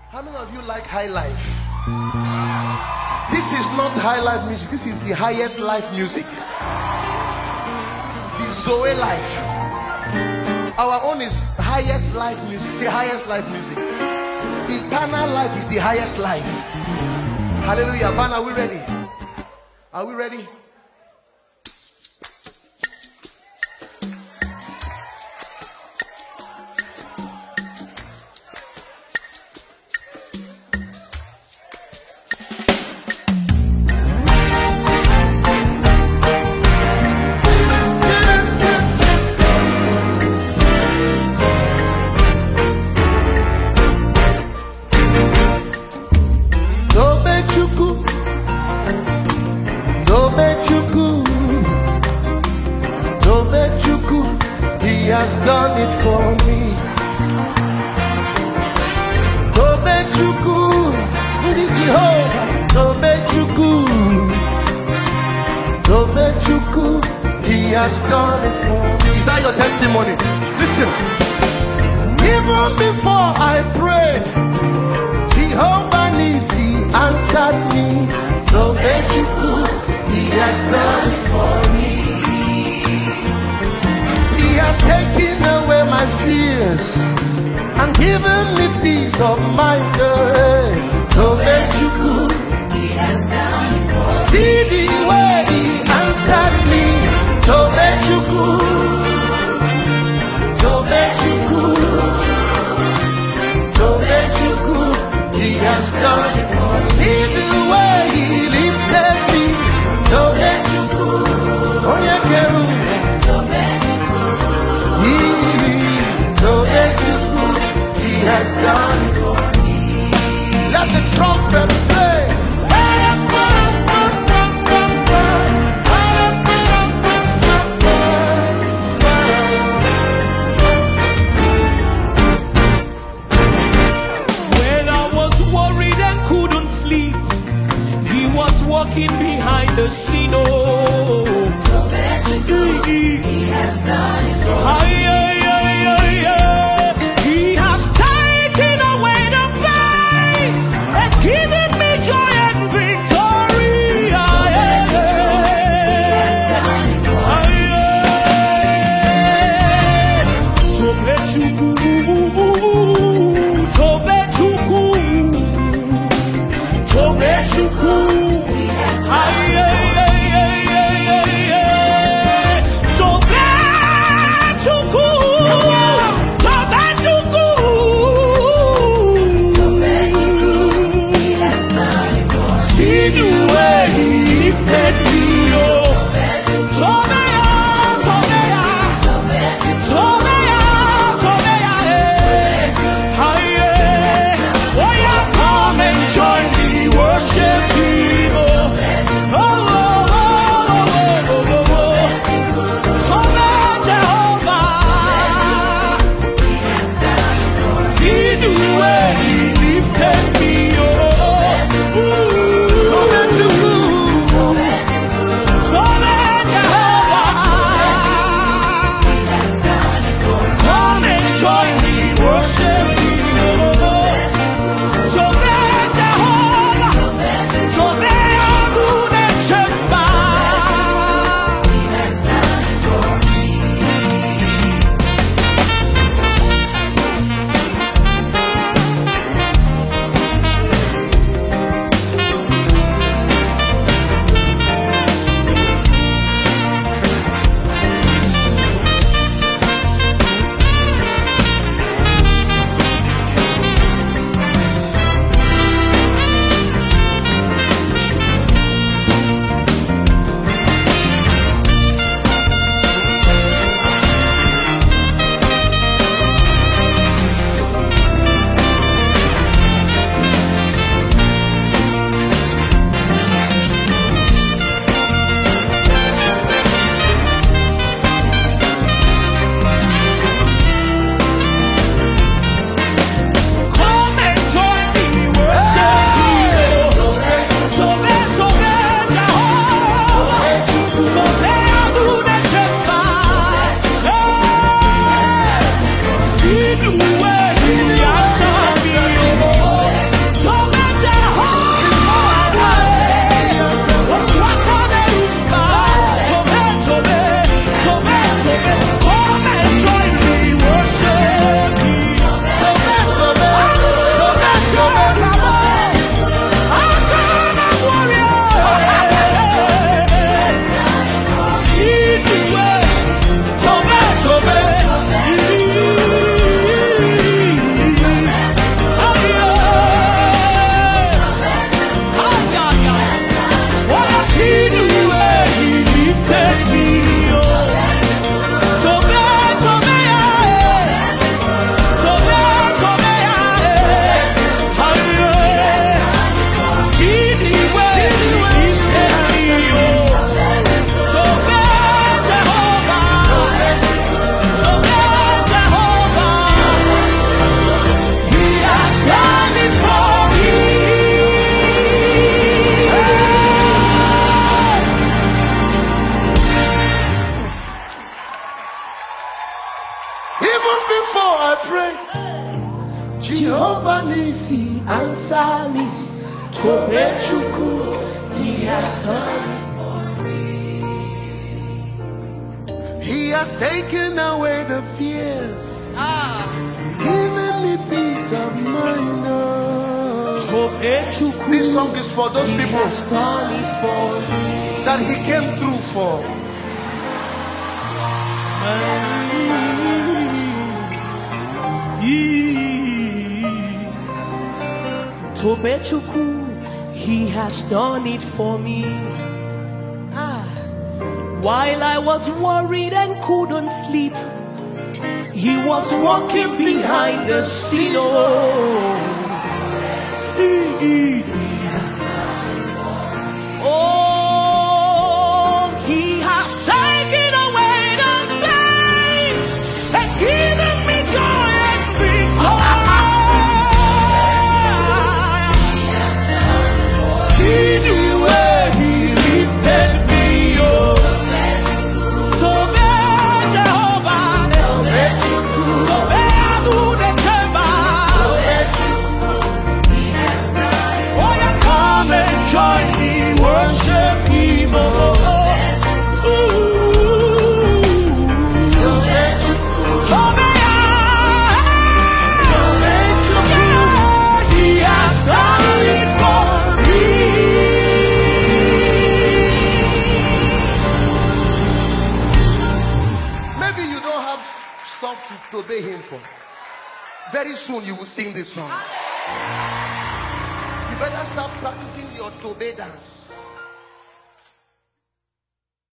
How many of you like high life? This is not high life music. This is the highest life music. The Zoe life. Our own is highest life music. Say highest life music. Eternal life is the highest life. Hallelujah. Man, are we ready? Are we ready? He has done it for me. Tobechuku, the Jehovah. Tobechuku, He has done it for me. Is that your testimony? Listen. Even before I prayed, Jehovah Nisi answered me. Tobechuku, He has done it for me. He has taken away my fears and given me peace of mind. So that you could, He has done it for me. See the way He answered me. So that you could, so that you could, so that you could, He has done it for me. See the way He lifted me. So that you could, oh yeah, so that you could. So that you could, He has done it for me. Let the trumpet play. When I was worried and couldn't sleep, He was walking behind the scene. Oh, so that you could, He has done it for me. Jehovah Nisi, answer me. Tobechuku, he has done it for me. He has taken away the fears, giving me peace of mind. This song is for those people that he came through for. Tobechuku, he has done it for me. While I was worried and couldn't sleep, he was walking behind the scenes. Oh, he has taken away the pain and given me joy and victory. He knew where he lifted me up. Tobe Jehovah, Tobe Adu de Tema. Oh, yeah, come and join me, worship him. Stuff to obey him for. Very soon you will sing this song. You better start practicing your Tobe dance.